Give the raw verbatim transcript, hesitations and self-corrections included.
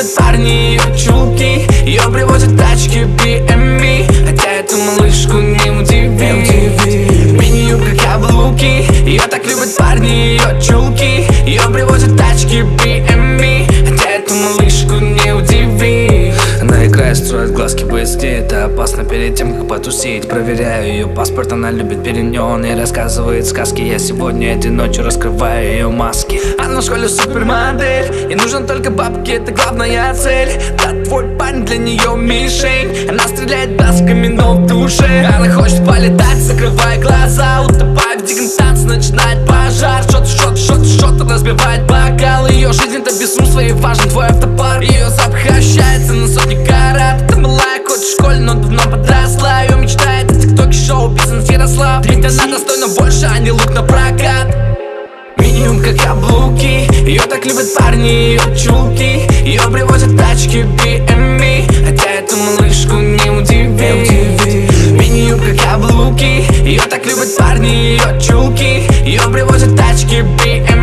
любят парни ее чулки, ее привозят тачки би эм ви. Хотя эту малышку не удиви, мини-юбка, каблуки. Ее так любят парни ее чулки, ее привозят тачки би эм ви. Хотя эту малышку не удиви. Она играет, строит глазки бэ эс дэ. Это опасно перед тем, как потусить. Проверяю ее паспорт, она любит перенён и рассказывает сказки. Я сегодня этой ночью раскрываю ее маски. Она в школе супермодель, ей нужны только бабки, это главная цель. Да, твой парень для нее мишень. Она стреляет глазками, но в душе она хочет полетать, закрывая глаза, утопая в диком танце, начинает пожар. Шот, шот, шот, шот, разбивает бокал. Ее жизнь это безумство, ей важен твой автопарк. Ее запах ощущается на сотни карат. Ты малая, хоть в школе, но давно подросла. Ее мечта это тиктоки, шоу, бизнес, Ярослав. Ведь она достойна больше, а не лук на прокат. Мини-юбка, каблуки, ее так любят парни ее чулки. Ее привозят тачки би эм ви. Хотя эту малышку не удиви. Мини-юбка, каблуки, ее так любят парни ее чулки. Ее привозят тачки би эм ви.